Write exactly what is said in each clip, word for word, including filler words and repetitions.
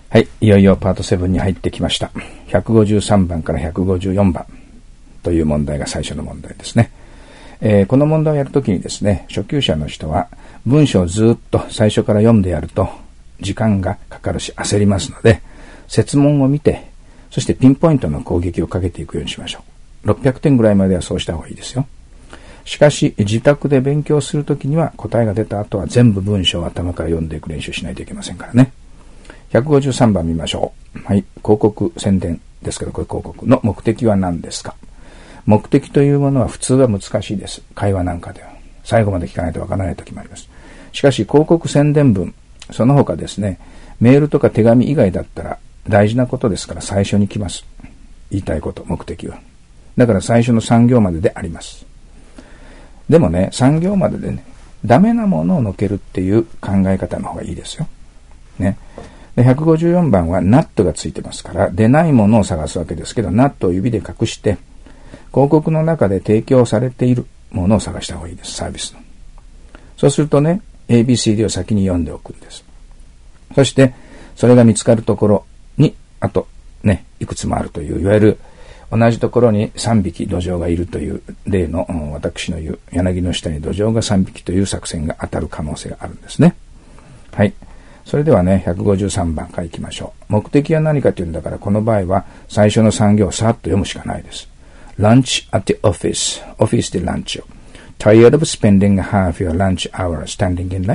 はい、いよいよパートななに入ってきました。ひゃくごじゅうさんばんからひゃくごじゅうよんばんという問題が最初の問題ですね。えー、この問題をやるときにですね、初級者の人は文章をずっと最初から読んでやると時間がかかるし焦りますので、設問を見て、そしてピンポイントの攻撃をかけていくようにしましょう。ろっぴゃくてんぐらいまではそうした方がいいですよ。しかし自宅で勉強するときには答えが出た後は全部文章を頭から読んでいく練習しないといけませんからね。ひゃくごじゅうさんばん見ましょう。はい。広告宣伝ですけど、これ広告の目的は何ですか？目的というものは普通は難しいです。会話なんかでは。最後まで聞かないとわからないときもあります。しかし広告宣伝文、その他ですね、メールとか手紙以外だったら大事なことですから最初に来ます。言いたいこと、目的は。だから最初のさん行までであります。でもね、さん行まででね、ダメなものをのけるっていう考え方の方がいいですよ。ね。でひゃくごじゅうよんばんはナットがついてますから、出ないものを探すわけですけど、ナットを指で隠して、広告の中で提供されているものを探した方がいいです、サービスの。そうするとね、エービーシーディー を先に読んでおくんです。そして、それが見つかるところに、あと、ね、いくつもあるという、いわゆる、同じところにさんびき土壌がいるという例の、うん、私の言う、柳の下に土壌がさんびきという作戦が当たる可能性があるんですね。はい。それではね、ひゃくごじゅうさんばんから行きましょう。目的は何かというんだから、この場合は最初のさん行をさっと読むしかないです。Lunch at the office. オフィスでランチを。Tired of spending half your lunch hour standing in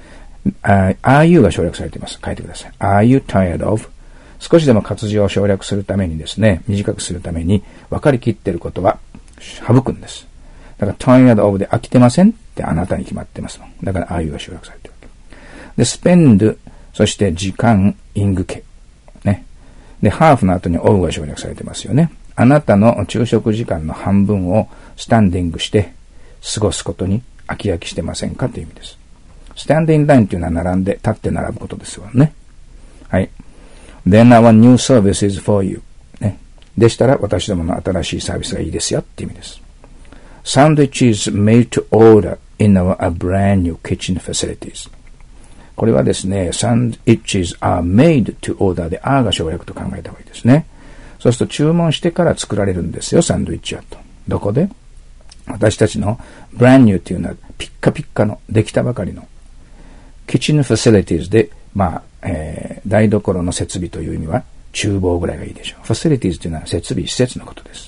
line?、uh, Are you が省略されています。書いてください。Are you tired of? 少しでも活字を省略するためにですね、短くするために分かりきっていることは省くんです。だから tired of で飽きてませんってあなたに決まってますもん。だから Are you が省略されているわけ。で、spend、そして時間、イング系。ね。で、ハーフの後に of が省略されてますよね。あなたの昼食時間の半分をスタンディングして過ごすことに飽き飽きしてませんかという意味です。スタンディングラインというのは並んで立って並ぶことですよね。はい。Then our new service is for you. ね。でしたら私どもの新しいサービスがいいですよっていう意味です。Sandwiches made to order in our brand new kitchen facilities. これはですね、sandwiches are made to order で are が省略と考えた方がいいですね。そうすると注文してから作られるんですよ、サンドイッチはと。どこで？私たちの brand new というのはピッカピッカのできたばかりのキッチンファシリティーズで、まあ、えー、台所の設備という意味は厨房ぐらいがいいでしょう。ファシリティーズというのは設備、施設のことです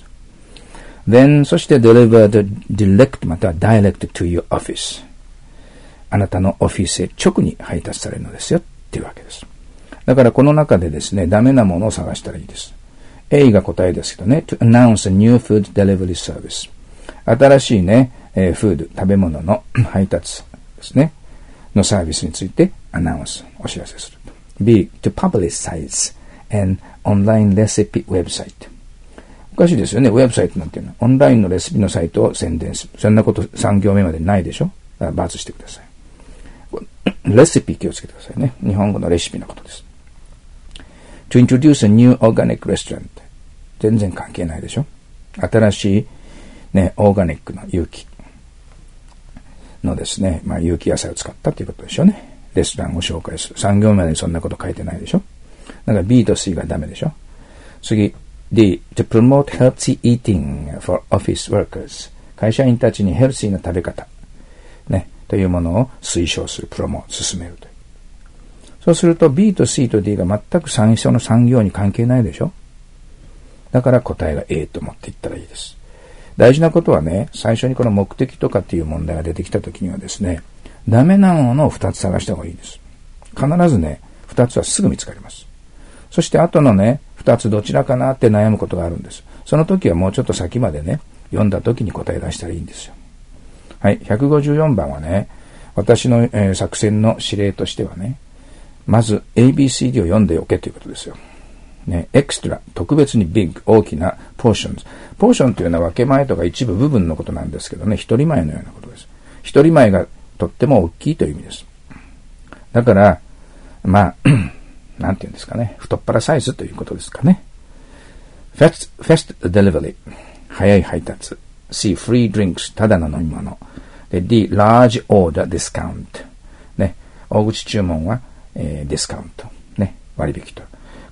。Then そして delivered direct または direct to your office。あなたのオフィスへ直に配達されるのですよっていうわけです。だからこの中でですね、ダメなものを探したらいいです。A が答えですけどね、to announce a new food delivery service。新しいね、えー、フード、食べ物の配達ですね、のサービスについてアナウンス、お知らせする。B、to publicize an online recipe website。おかしいですよね、ウェブサイトなんていうのは。オンラインのレシピのサイトを宣伝する。そんなことさん行目までないでしょ？だから×してください。レシピ気をつけてくださいね。日本語のレシピのことです。To introduce a new organic restaurant。全然関係ないでしょ。新しいね、オーガニックの有機のですね、まあ有機野菜を使ったということでしょうね。レストランを紹介する。さん行目までにそんなこと書いてないでしょ。だから B と C がダメでしょ。次、D、to promote healthy eating for office workers。会社員たちにヘルシーな食べ方。ね。というものを推奨する、プロモート、進めるという。そうすると B と C と D が全く最初のさん行に関係ないでしょ。だから答えが A と思っていったらいいです。大事なことはね、最初にこの目的とかっていう問題が出てきたときにはですね、ダメなものをふたつ探した方がいいです。必ずね、ふたつはすぐ見つかります。そして後のね、ふたつどちらかなって悩むことがあるんです。その時はもうちょっと先までね、読んだ時に答え出したらいいんですよ。はい、ひゃくごじゅうよんばんはね、私の、えー、作戦の指令としてはね、まず エービーシーディー を読んでおけということですよ。ね、エクストラ、特別にビッグ、大きなポーションズ。ポーションというのは分け前とか一部部分のことなんですけどね、一人前のようなことです。一人前がとっても大きいという意味です。だから、まあ、なんていうんですかね、太っ腹サイズということですかね。fast, fast delivery、早い配達。C、free drinks、ただの飲み物。で、D、large order discount。ね、大口注文は、えー、ディスカウント。ね、割引と。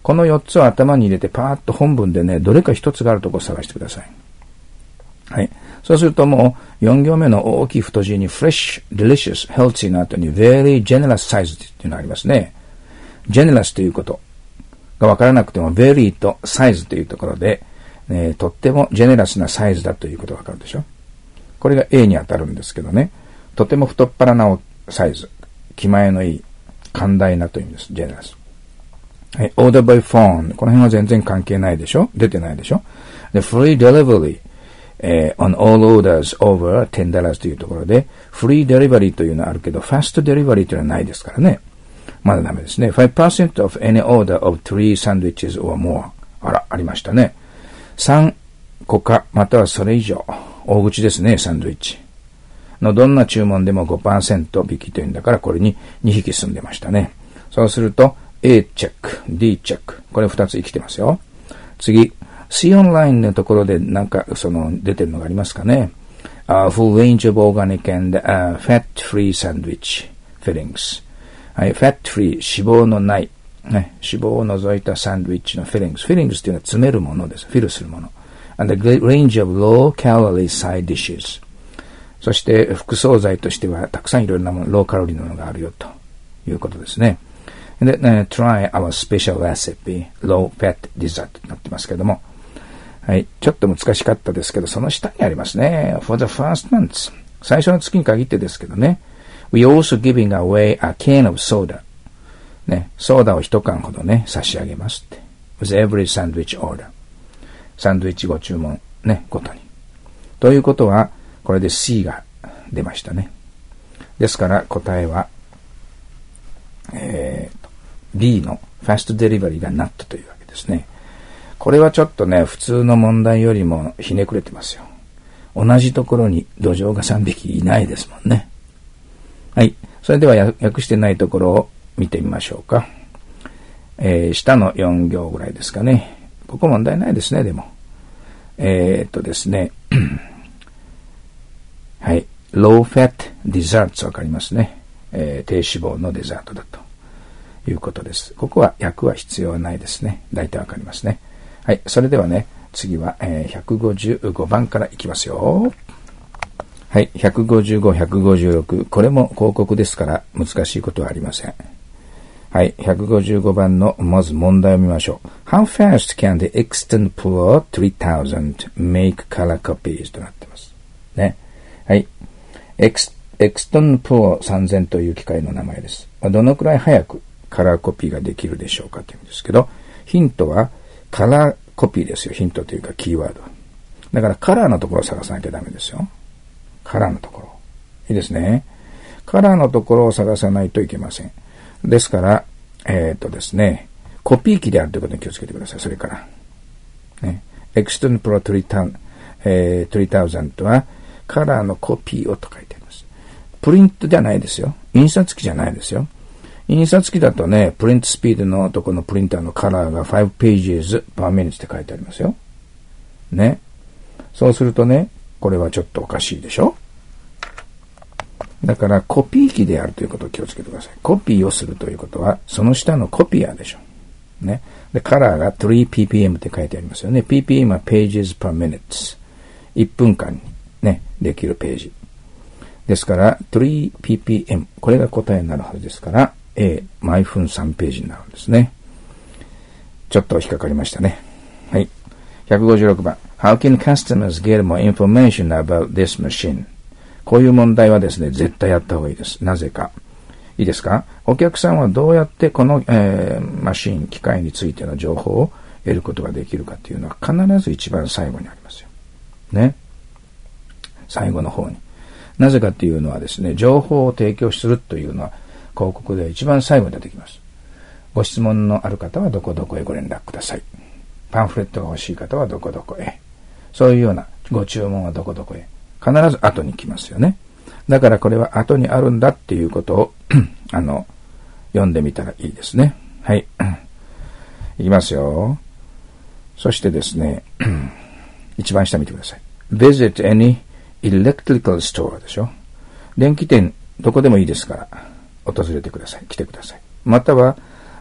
このよっつを頭に入れてパーッと本文でね、どれか一つがあるところを探してください。はい。そうするともうよん行目の大きい太字に fresh, delicious, healthy の後に very generous size っていうのがありますね。generous ということがわからなくても very と size というところで、ね、とってもジェネラスなサイズだということがわかるでしょ。これが A に当たるんですけどね。とても太っ腹なサイズ。気前のいい、寛大なという意味です。ジェネラス。はい。order by phone。この辺は全然関係ないでしょ。出てないでしょ。で、free delivery、えー、on all orders over テンダラーズというところで、フリーデリバリーというのはあるけど、ファストデリバリーというのはないですからね。まだダメですね。ファイブパーセント of any order of three sandwiches or more。あら、ありましたね。さんこか、またはそれ以上。大口ですね、サンドイッチ。のどんな注文でも ごパーセント 引きというんだから、これににひき済んでましたね。そうすると、A チェック、D チェック。これふたつ生きてますよ。次、C オンラインのところでなんか、その、出てるのがありますかね。Uh, full range of organic and、uh, fat-free sandwich fillings。はい、fat-free、脂肪のない。ね、脂肪を除いたサンドイッチのフィリングス。フィリングスっていうのは詰めるものです。フィルするもの。and a great range of low calorie side dishes。そして副惣菜としてはたくさんいろいろなもの、ローカロリーのものがあるよということですね。で、uh, try our special recipe, low fat dessert となってますけども。はい。ちょっと難しかったですけど、その下にありますね。for the first months。最初の月に限ってですけどね。we also giving away a can of soda。ね、ソーダを一缶ほどね、差し上げますって。with every sandwich order。サンドイッチご注文ね、ごとに。ということは、これで C が出ましたね。ですから答えは、えーと、B のファストデリバリーがなったというわけですね。これはちょっとね、普通の問題よりもひねくれてますよ。同じところに土壌がさんびきいないですもんね。はい。それでは訳してないところを見てみましょうか。えー、下のよん行ぐらいですかね。ここ問題ないですね、でも。えー、っとですね。はい。low fat desserts わかりますね。えー、低脂肪のデザートだということです。ここは訳は必要はないですね。大体わかりますね。はい。それではね、次は、えー、ひゃくごじゅうごばんからいきますよ。はい。ひゃくごじゅうご、ひゃくごじゅうろく。これも広告ですから難しいことはありません。はい。ひゃくごじゅうごばんのまず問題を見ましょう。How fast can the extant pool three thousand make color copies となってます。ね。はい。エクス、エクストンポーさんぜんという機械の名前です。どのくらい早くカラーコピーができるでしょうかというんですけど、ヒントはカラーコピーですよ。ヒントというかキーワード。だからカラーのところを探さなきゃダメですよ。カラーのところ。いいですね。カラーのところを探さないといけません。ですから、えっとですね、コピー機であるということに気をつけてください。それから。ね。エクストンプロさんぜん、えー、さんぜんはカラーのコピーをと書いてあります。プリントじゃないですよ。印刷機じゃないですよ。印刷機だとね、プリントスピードのとこのプリンターのカラーがごページ per minute って書いてありますよ。ね。そうするとね、これはちょっとおかしいでしょ？だからコピー機であるということを気をつけてください。コピーをするということは、その下のコピアでしょ。ね。で、カラーが スリーピーピーエム って書いてありますよね。ピーピーエム は pages per minute。いっぷんかんにね、できるページ。ですから、スリーピーピーエム。これが答えになるはずですから、A、毎分さんページになるんですね。ちょっと引っかかりましたね。はい。ひゃくごじゅうろくばん。How can customers get more information about this machine? こういう問題はですね、絶対やった方がいいです。なぜか。いいですか？お客さんはどうやってこの、えー、マシン、機械についての情報を得ることができるかというのは必ず一番最後にありますよ。ね。最後の方に。なぜかというのはですね、情報を提供するというのは広告で一番最後に出てきます。ご質問のある方はどこどこへご連絡ください。パンフレットが欲しい方はどこどこへ。そういうようなご注文はどこどこへ。必ず後に来ますよね。だからこれは後にあるんだっていうことをあの読んでみたらいいですね。はい。いきますよ。そしてですね、一番下見てください。Visit any electrical store でしょ。電気店どこでもいいですから訪れてください。来てください。または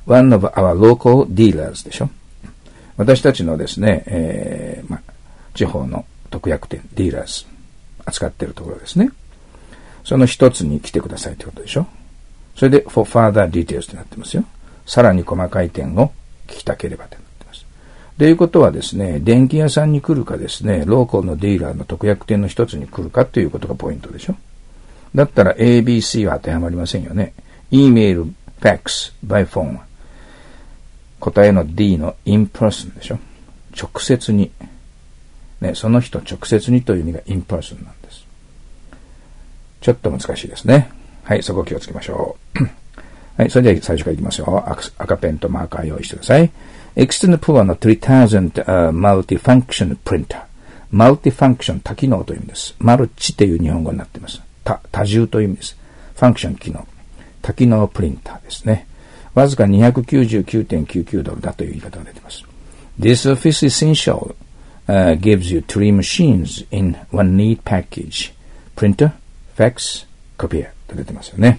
one of our local dealers でしょ。私たちのですね、えー、ま、地方の特約店、ディーラーズ、扱っているところですね。その一つに来てくださいということでしょ。それで、for further details となってますよ。さらに細かい点を聞きたければとなってます。ということはですね、電気屋さんに来るかですね、ローカルのディーラーの特約店の一つに来るかということがポイントでしょ。だったら エービーシー は当てはまりませんよね。E メール、fax, by phone は答えの D の in person でしょ。直接に、ね、その人直接にという意味が in person なんです。ちょっと難しいですね。はい、そこを気をつけましょう。はい、それでは最初からいきますよ。赤, 赤ペンとマーカー用意してください。Extend Power の three thousand、uh, Multifunction Printer。Multifunction 多機能という意味です。マルチという日本語になっています。多、多重という意味です。ファンクション機能。多機能プリンターですね。わずか にひゃくきゅうじゅうきゅうてんきゅうきゅう ドルだという言い方が出ています。This Office Essential、uh, gives you three machines in one neat package. Printer, fax, copier と出てますよね。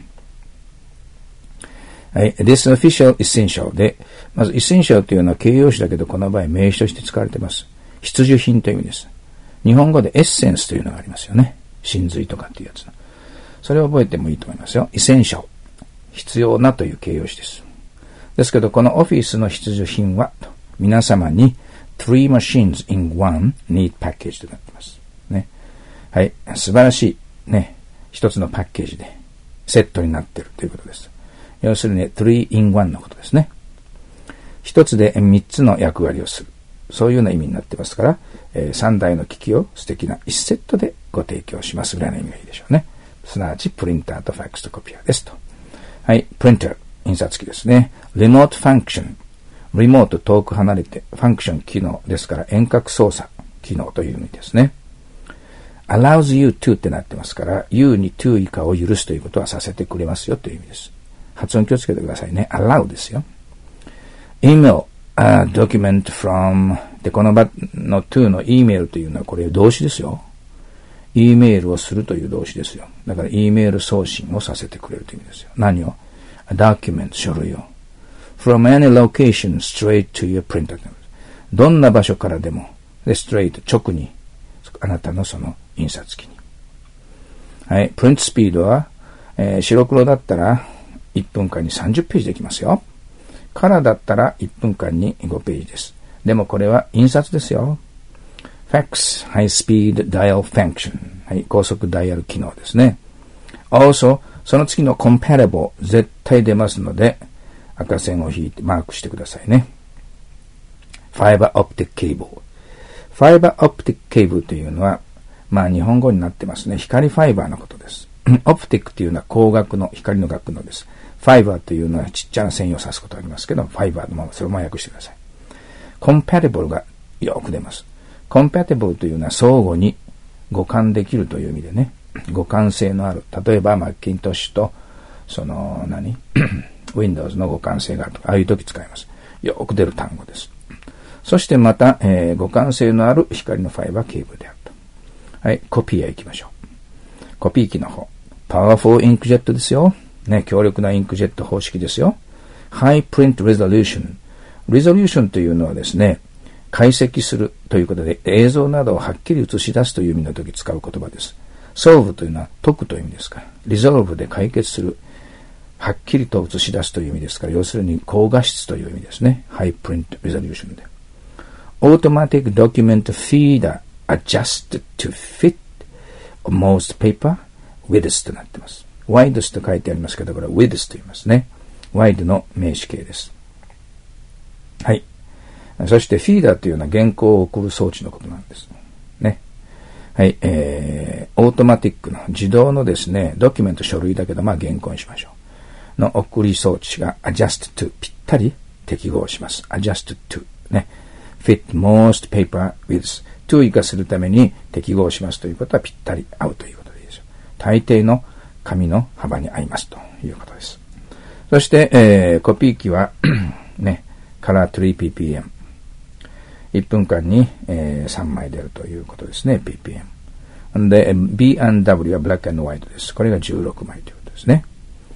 はい。This Official Essential で、まず Essential というのは形容詞だけど、この場合名詞として使われています。必需品という意味です。日本語でエッセンスというのがありますよね。真髄とかっていうやつ。それを覚えてもいいと思いますよ。Essential。必要なという形容詞です。ですけど、このオフィスの必需品は、皆様に three machines in one neat package となっています。ね。はい。素晴らしい。ね。一つのパッケージでセットになっているということです。要するに three in one のことですね。一つで三つの役割をする。そういうような意味になってますから、えー、三台の機器を素敵な一セットでご提供しますぐらいの意味がいいでしょうね。すなわち、プリンターとファックスとコピアですと。はい、プリンター、印刷機ですね。リモートファンクション。リモート遠く離れて、ファンクション機能ですから遠隔操作機能という意味ですね。allows you to ってなってますから、you に to 以下を許すということはさせてくれますよという意味です。発音気をつけてくださいね。allow ですよ。email, a document from で、この場の to の email というのはこれ動詞ですよ。E メールをするという動詞ですよ。だから E メール送信をさせてくれるという意味ですよ。何を A document 書類を From any location straight to your printer どんな場所からでもで straight 直にあなたのその印刷機に。はい。プリントスピードは、えー、白黒だったらいっぷんかんにさんじゅっページできますよ。カラーだったらいっぷんかんにごページです。でもこれは印刷ですよ。fax, high speed dial function。はい、高速ダイヤル機能ですね。also、その次の compatible 絶対出ますので、赤線を引いてマークしてくださいね。fiber optic cable。fiber optic cable というのは、まあ日本語になってますね。光ファイバーのことです。optic というのは光学の光の学のです。fiber というのはちっちゃな線を指すことがありますけど、fiber のままそれをま訳してください。compatible がよく出ます。compatible というのは相互に互換できるという意味でね、互換性のある。例えば、マッキントッシュと、その、何Windows の互換性があるとか、ああいう時使います。よく出る単語です。そしてまた、えー、互換性のある光のファイバーケーブルであると。はい、コピーへ行きましょう。コピー機の方。Powerful Inkjet ですよ。ね、強力なインクジェット方式ですよ。High Print Resolution。Resolution というのはですね、解析するということで映像などをはっきり映し出すという意味の時使う言葉です。solve というのは解くという意味ですから、resolve で解決する、はっきりと映し出すという意味ですから、要するに高画質という意味ですね。high print resolution で。automatic document feeder adjusted to fit most paper widths となっています。widths と書いてありますけど、これは widths と言いますね。wide の名詞形です。はい。そしてフィーダーというのは原稿を送る装置のことなんです。ね。はい、えー、オートマティックの自動のですね、ドキュメント書類だけど、まあ原稿にしましょう。の送り装置が adjust to ぴったり適合します。adjust to ね。fit most paper with to 以下するために適合しますということはぴったり合うということでいいですよ。大抵の紙の幅に合いますということです。そして、えー、コピー機はね、カラー スリーピーピーエム。いっぷんかんに、えー、さんまい出るということですね、ピーピーエム。で、ビーアンドダブリュー はブラック&ホワイトです。これがじゅうろくまいということですね。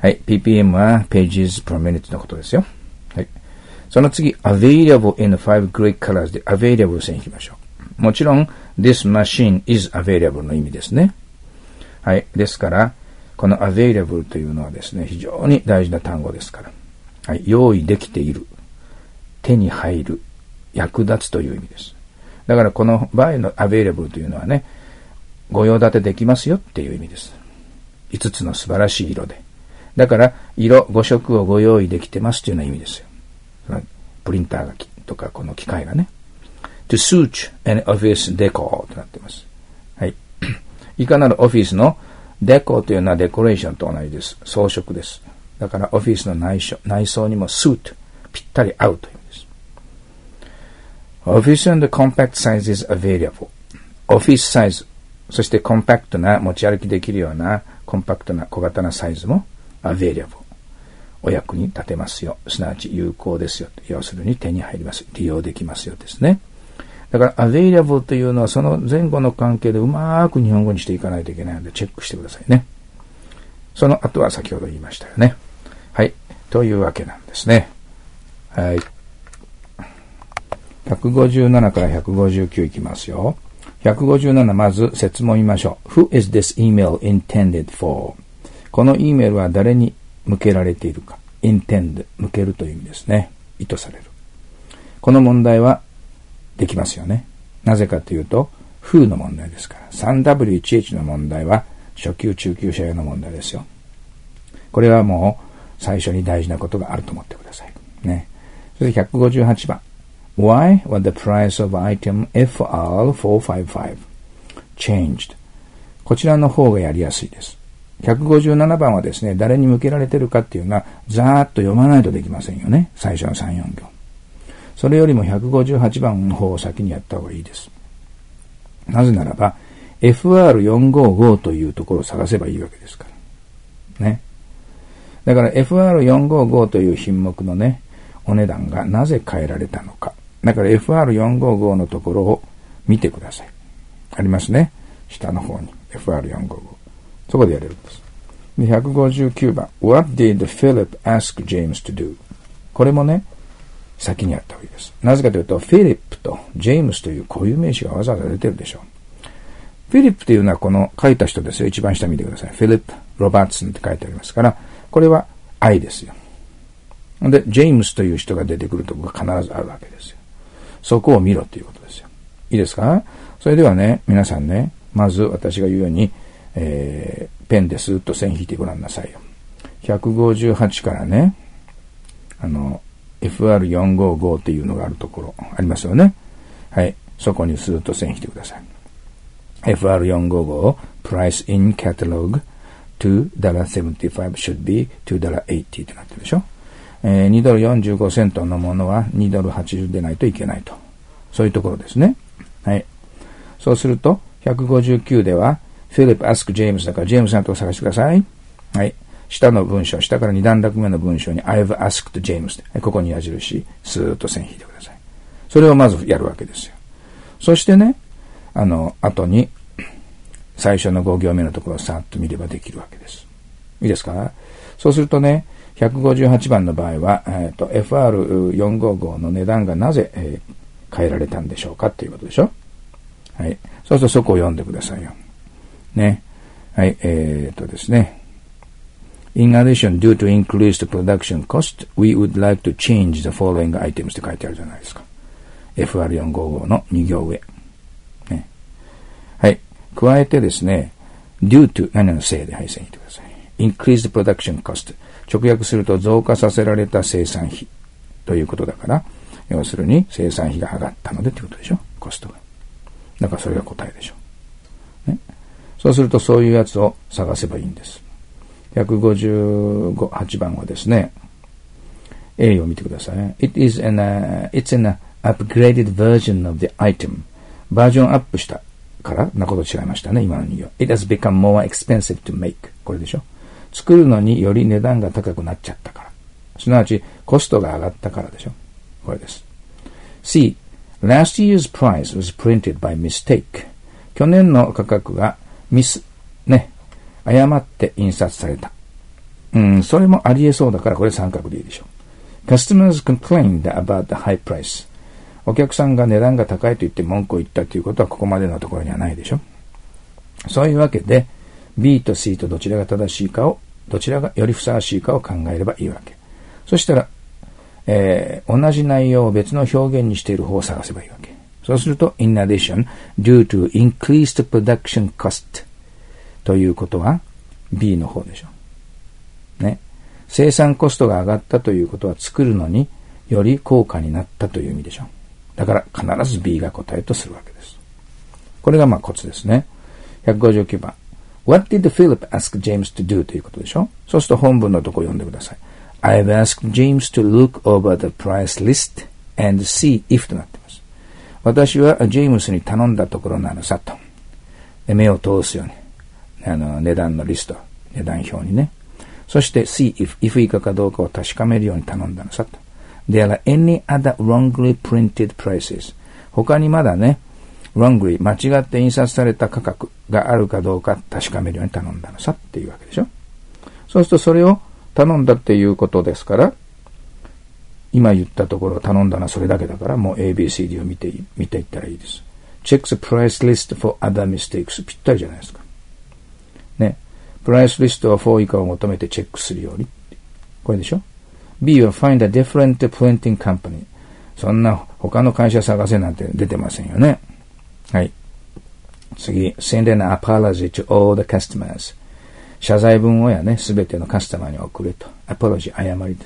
はい。ピーピーエム は pages per minute のことですよ。はい。その次、available in five great colors で available 線引きましょう。もちろん、this machine is available の意味ですね。はい。ですから、この available というのはですね、非常に大事な単語ですから。はい。用意できている。手に入る。役立つという意味です。だからこの場合の available というのはね、ご用立てできますよっていう意味です。いつつの素晴らしい色で。だから、色、ご色をご用意できてますというような意味ですよ。プリンターがとか、この機械がね。to suit an office decor となっています。はい。いかなるオフィスのデコというのはデコレーションと同じです。装飾です。だからオフィスの内装、内装にも suit、ぴったり合うという意味です。Office and compact size is available. オフィスサイズ、そしてコンパクトな持ち歩きできるようなコンパクトな小型なサイズも available。お役に立てますよ。すなわち有効ですよ。要するに手に入ります。利用できますよですね。だから available というのはその前後の関係でうまく日本語にしていかないといけないのでチェックしてくださいね。その後は先ほど言いましたよね。はい。というわけなんですね。はい。ひゃくごじゅうななからひゃくごじゅうきゅういきますよ。ひゃくごじゅうなな、まず説問言いましょう。Who is this email intended for? この E メールは誰に向けられているか。intend、向けるという意味ですね。意図される。この問題はできますよね。なぜかというと、Who の問題ですから。スリーダブリューワンエイチ の問題は初級中級者用の問題ですよ。これはもう最初に大事なことがあると思ってください。ね。それでひゃくごじゅうはちばん。Why was the price of itemエフアールフォーファイブファイブ changed? こちらの方がやりやすいです。ひゃくごじゅうななばんはですね、誰に向けられてるかっていうのは、ざーっと読まないとできませんよね。最初のさん、よん行。それよりもひゃくごじゅうはちばんの方を先にやった方がいいです。なぜならば、エフアールよんごーごー というところを探せばいいわけですから。ね。だから エフアールよんごーごー という品目のね、お値段がなぜ変えられたのか。だから エフアールよんごーごー のところを見てください。ありますね。下の方に エフアールよんごーごー。そこでやれるんです。で、ひゃくごじゅうきゅうばん。What did Philip ask James to do? これもね、先にやった方がいいです。なぜかというと、フィリップとジェームスという固有名詞がわざわざ出てるでしょう。フィリップというのはこの書いた人ですよ。一番下見てください。フィリップ・ロバーツソンって書いてありますから、これは愛ですよ。で、ジェームスという人が出てくるとこが必ずあるわけですよ。そこを見ろということですよ。いいですか？それではね、皆さんね、まず私が言うように、えー、ペンでスーッと線引いてごらんなさいよ。ひゃくごじゅうはちからね、あの、エフアールよんごーごー っていうのがあるところありますよね。はい。そこにスーッと線引いてください。エフアールよんごーごー Price in Catalog にドルセブンティファイブ should be にドルエイティーってなってるでしょ。えー、にドルよんじゅうごセントのものはにドルはちじゅうでないといけないと。そういうところですね。はい。そうすると、ひゃくごじゅうきゅうでは、フィリップ ask James だから、ジェームスさんと探してください。はい。下の文章、下からに段落目の文章に I've asked James で、ここに矢印、スーッと線引いてください。それをまずやるわけですよ。そしてね、あの、後に、最初のご行目のところをさっと見ればできるわけです。いいですか？そうするとね、ひゃくごじゅうはちばんの場合は、えっと、エフアールよんごーごー の値段がなぜ、えー、変えられたんでしょうかっていうことでしょ？はい。そうするとそこを読んでくださいよ。ね。はい、えー、っとですね。In addition, due to increased production cost, we would like to change the following items って書いてあるじゃないですか。エフアールよんごーごー のに行上。ね。はい。加えてですね、due to 何々のせいで、はい、線引いてください。increased production cost。直訳すると増加させられた生産費ということだから、要するに生産費が上がったのでってことでしょ、コストが。だからそれが答えでしょ。ね。そうするとそういうやつを探せばいいんです。ひゃくごじゅうはちばんはですね、A を見てください。It is an, uh, it's an upgraded version of the item. バージョンアップしたからなこと違いましたね、今のに行。It has become more expensive to make. これでしょ。作るのにより値段が高くなっちゃったから。すなわちコストが上がったからでしょ。これです。C. Last year's price was printed by mistake. 去年の価格がミス、ね、誤って印刷された。 うん、それもありえそうだからこれ三角でいいでしょう。Customers complained about the high price。お客さんが値段が高いと言って文句を言ったということはここまでのところにはないでしょ。そういうわけで B と C とどちらが正しいかを、どちらがよりふさわしいかを考えればいいわけ。そしたら、えー、同じ内容を別の表現にしている方を探せばいいわけ。そうすると in addition due to increased production cost ということは B の方でしょ。ね。生産コストが上がったということは作るのにより高価になったという意味でしょ。だから必ず B が答えとするわけです。これがまあコツですね。ひゃくごじゅうきゅうばん。What did Philip ask James to do ということでしょ。そうすると本文のところ読んでください。I've asked James to look over the price list and see if となっています。私はジェームスに頼んだところなのさと。目を通すように。あの、値段のリスト、値段表にね。そして see if, if 以下かどうかを確かめるように頼んだのさと。There are any other wrongly printed prices. 他にまだね、wrongly 間違って印刷された価格があるかどうか確かめるように頼んだのさっていうわけでしょ。そうするとそれを頼んだっていうことですから、今言ったところ頼んだのはそれだけだから、もう エービーシーディー を見て、見ていったらいいです。Check the price list for other mistakes. ぴったりじゃないですか。ね。プライスリストはよん以下を求めてチェックするように。これでしょ。B は find a different printing company. そんな他の会社探せなんて出てませんよね。はい。次、send an apology to all the customers. 謝罪文をやね、すべてのカスタマーに送れと。apology、誤りです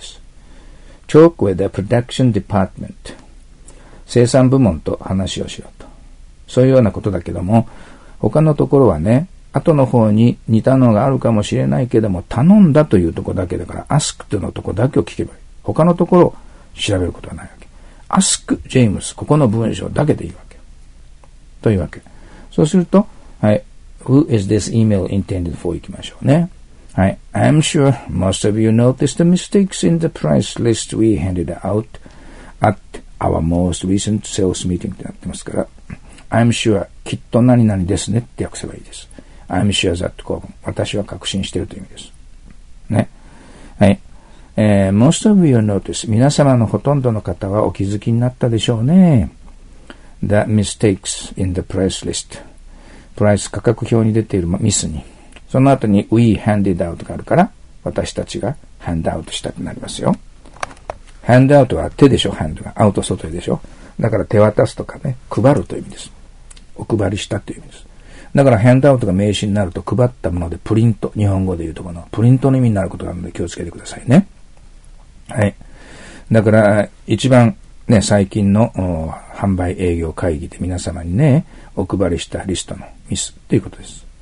。talk with the production department. 生産部門と話をしろと。そういうようなことだけども、他のところはね、後の方に似たのがあるかもしれないけども、頼んだというところだけだから、ask のところだけを聞けばいい。他のところを調べることはないわけ。ask James、ここの文章だけでいいわけ。というわけ。そうすると、はい。Who is this email intended for? いきましょうね。はい。I'm sure most of you noticed the mistakes in the price list we handed out at our most recent sales meeting ってなってますから、I'm sure きっと何々ですねって訳せばいいです。I'm sure that こう私は確信しているという意味です。ね。はい。えー、most of you noticed 皆様のほとんどの方はお気づきになったでしょうね。The mistakes in the price list プライス価格表に出ているミスにその後に we handed out があるから私たちが hand out したくなりますよ。hand out は手でしょ。hand がアウト外でしょ。だから手渡すとかね、配るという意味です。お配りしたという意味です。だから hand out が名詞になると配ったものでプリント、日本語で言うとこのプリントの意味になることなので気をつけてくださいね。はい。だから一番ね、最近の販売営業会議で皆様にね、お配りしたリストのミスということです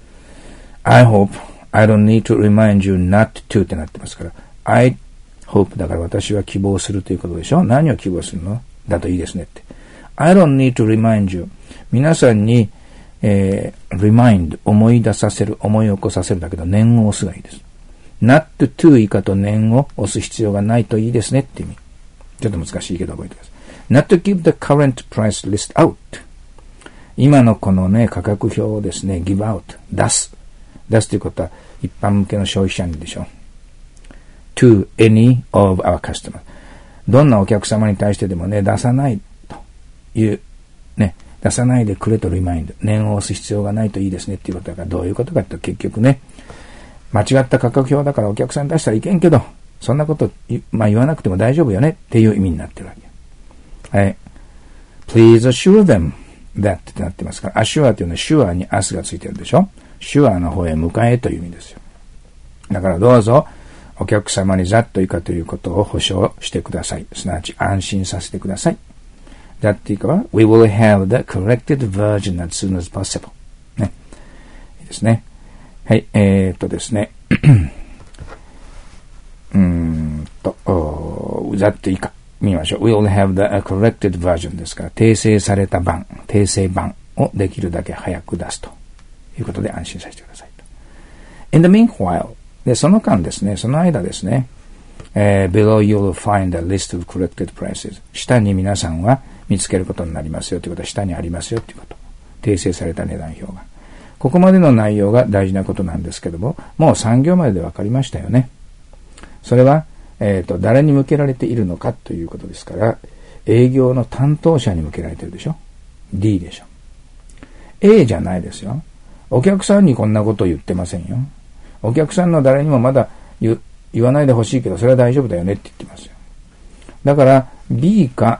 。I hope I don't need to remind you not to ってなってますから、I hope だから私は希望するということでしょ。何を希望するのだといいですねって。I don't need to remind you 皆さんに、えー、remind 思い出させる、思い起こさせるだけど念を押すがいいです。not to 以下と念を押す必要がないといいですねって意味。ちょっと難しいけど覚えてください。Not to give the current price list out 今のこのね、価格表をですね、give out 出す。出すということは一般向けの消費者にでしょ。to any of our customers どんなお客様に対してでもね、出さないというね、出さないでくれとリマインド、念を押す必要がないといいですねっていうことだから、どういうことかって結局ね、間違った価格表だからお客さんに出したらいけんけど、そんなことまあ言わなくても大丈夫よねっていう意味になってるわけ。はい。Please assure them that ってなってますから、assure というのは sure に as がついてるでしょ。sure の方へ迎えという意味ですよ。だからどうぞお客様にざっと以下ということを保証してください。すなわち安心させてください。ざっと以下は We will have the corrected version as soon as possible。ね。いいですね。はい。えー、っとですね。うーんと、ざっと以下。見ましょう。We will have the corrected version ですから、訂正された版、訂正版をできるだけ早く出すということで安心させてくださいと。In the meanwhile、で、その間ですね、その間ですね、えー、below you will find a list of corrected prices。下に皆さんは見つけることになりますよということは下にありますよということ。訂正された値段表が。ここまでの内容が大事なことなんですけども、もうさん行までで分かりましたよね。 それは、えっと、誰に向けられているのかということですから、営業の担当者に向けられてるでしょ。 D でしょ。 A じゃないですよ。お客さんにこんなこと言ってませんよ。お客さんの誰にもまだ 言, 言わないでほしいけど、それは大丈夫だよねって言ってますよ。だから B か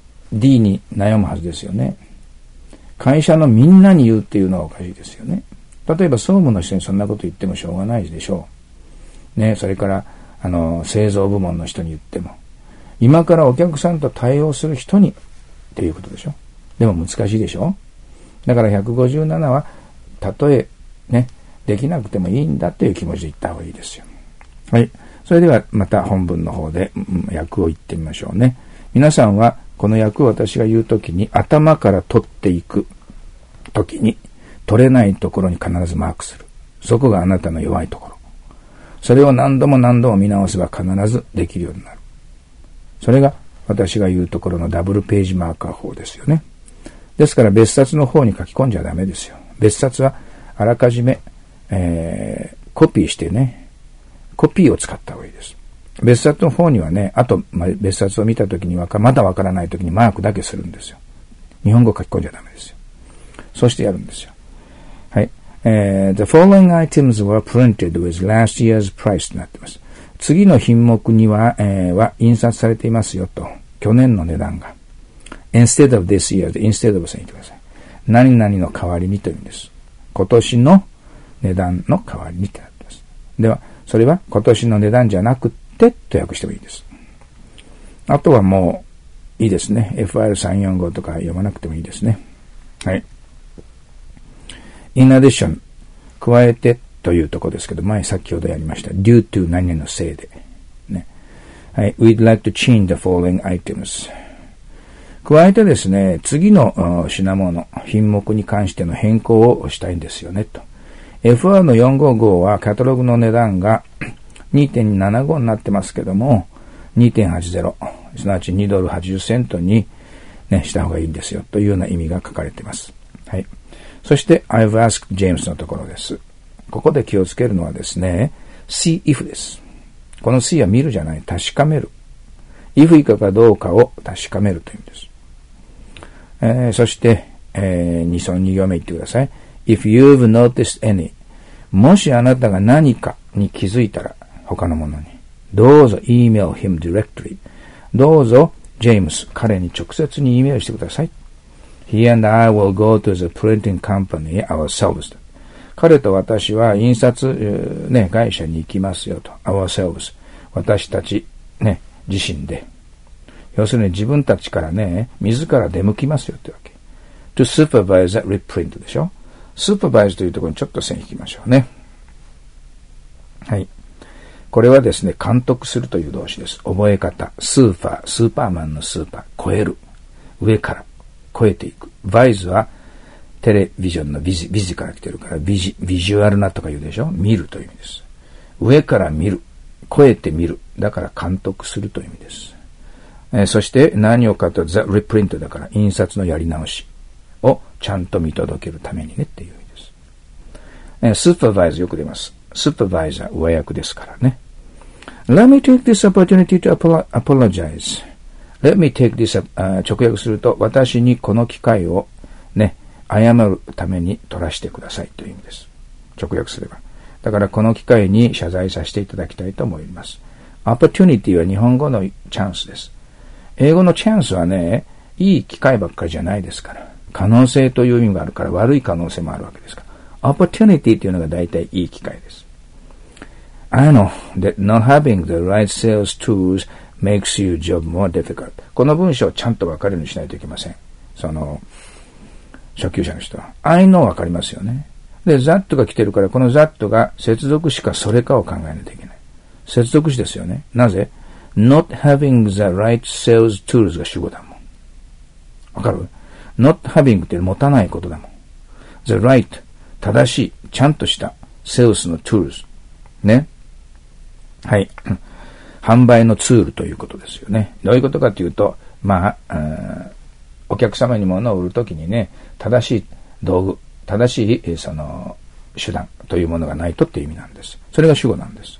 D に悩むはずですよね。会社のみんなに言うっていうのはおかしいですよね。例えば総務の人にそんなこと言ってもしょうがないでしょう。ね、それからあの製造部門の人に言っても、今からお客さんと対応する人にっていうことでしょ。でも難しいでしょ。だからひゃくごじゅうななはたとえねできなくてもいいんだっていう気持ちで言った方がいいですよ。はい。それではまた本文の方で、うん、訳を言ってみましょうね。皆さんはこの訳を私が言うときに頭から取っていくときに取れないところに必ずマークする。そこがあなたの弱いところ。それを何度も何度も見直せば必ずできるようになる。それが私が言うところのダブルページマーカー法ですよね。ですから別冊の方に書き込んじゃダメですよ。別冊はあらかじめ、えー、コピーしてね、コピーを使った方がいいです。別冊の方にはね、あと、まあ、別冊を見たときにはまだわからないときにマークだけするんですよ。日本語書き込んじゃダメですよ。そしてやるんですよ。はい。えー、The following items were printed with last year's price となっています。次の品目には、えー、は印刷されていますよと。去年の値段が。instead of this year で instead of さん言ってください。何々の代わりにという意味です。今年の値段の代わりにとなっています。では、それは今年の値段じゃなくてと訳してもいいです。あとはもういいですね。エフアールさんよんご とか読まなくてもいいですね。はい。in addition 加えてというところですけど、前先ほどやりました。due to 何々のせいで。ね。はい。We'd like to change the following items. 加えてですね、次の品物、品目に関しての変更をしたいんですよね、と。エフアール のよんごごはカタログの値段が にてんななご になってますけども、にてんはちぜろ、すなわちにドルはちじゅっセントに、ね、した方がいいんですよ、というような意味が書かれています。はい。そして、I've asked James のところです。ここで気をつけるのはですね、see if です。この see は見るじゃない、確かめる。if 以下かどうかを確かめるという意味です。えー、そして、えー、にそのに行目言ってください。If you've noticed any もしあなたが何かに気づいたら他のものにどうぞ email him directly どうぞジェームス彼に直接に E メールしてください。He and I will go to the printing company ourselves 彼と私は印刷、ね、会社に行きますよと ourselves 私たち、ね、自身で要するに自分たちからね自ら出向きますよというわけ。to supervise that reprint でしょ。スーパーバイズというところにちょっと線引きましょうね。はい。これはですね、監督するという動詞です。覚え方。スーパー、スーパーマンのスーパー。超える。上から。超えていく。バイズはテレビジョンのビジ、ビジから来てるからビジ、ビジュアルなとか言うでしょ。見るという意味です。上から見る。超えて見る。だから監督するという意味です。えー、そして何をかと The reprint だから印刷のやり直し。をちゃんと見届けるためにねっていう意味です。えー、スーパーバイザーよく出ます。スーパーバイザー上役ですからね。Let me take this opportunity to apologize. Let me take this、uh, 直訳すると私にこの機会をね、謝るために取らせてくださいという意味です。直訳すれば。だからこの機会に謝罪させていただきたいと思います。Opportunity は日本語のチャンスです。英語のチャンスはね、いい機会ばっかりじゃないですから。可能性という意味があるから悪い可能性もあるわけですから。opportunity というのが大体いい機会です。I know that not having the right sales tools makes your job more difficult. この文章をちゃんと分かるようにしないといけません。その、初級者の人は。I know 分かりますよね。で、that が来てるからこの that が接続詞かそれかを考えないといけない。接続詞ですよね。なぜ ?not having the right sales tools が主語だもん。わかる？not having って持たないことだもん。the right 正しい、ちゃんとした sales の tools ね。はい。販売のツールということですよね。どういうことかというと、まあ、お客様に物を売るときにね、正しい道具、正しいその手段というものがないとっていう意味なんです。それが主語なんです。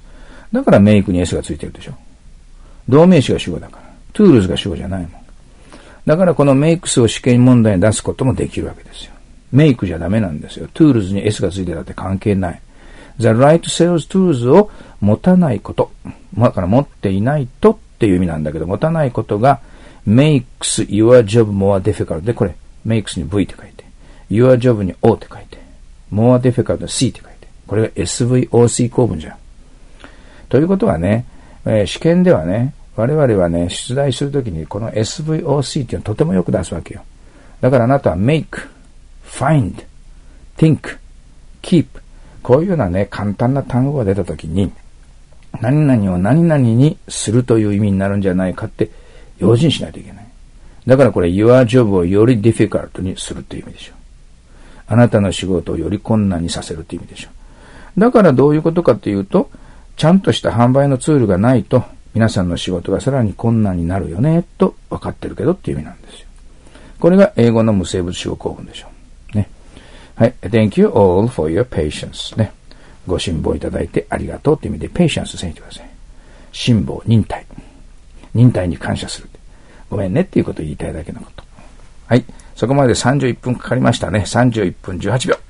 だからメイクに S がついてるでしょ。動名詞が主語だから。トゥールズが主語じゃないもん。だからこのメイクスを試験問題に出すこともできるわけですよ。メイクじゃダメなんですよ。トゥールズに S がついてたって関係ない。The right sales tools を持たないこと。だから持っていないとっていう意味なんだけど、持たないことが makes your job more difficult で、これ makes に V って書いて、your job に O って書いて、more difficult に C って書いて、これが エスブイオーシー 構文じゃん。ということはね、えー、試験ではね、我々はね、出題するときにこの エスブイオーシー っていうのをとてもよく出すわけよ。だからあなたは make, find, think, keep こういうようなね、簡単な単語が出たときに、何々を何々にするという意味になるんじゃないかって用心しないといけない。だからこれ your job をより difficult にするという意味でしょ。あなたの仕事をより困難にさせるという意味でしょ。だからどういうことかというと、ちゃんとした販売のツールがないと皆さんの仕事がさらに困難になるよねと分かってるけどっていう意味なんですよ。これが英語の無生物主語構文でしょう。ね。はい。Thank you all for your patience. ね。ご辛抱いただいてありがとうという意味で patience せんてください。辛抱、忍耐。忍耐に感謝する。ごめんねっていうことを言いたいだけのこと。はい。そこまでさんじゅういっぷんかかりましたね。さんじゅういっぷんじゅうはちびょう。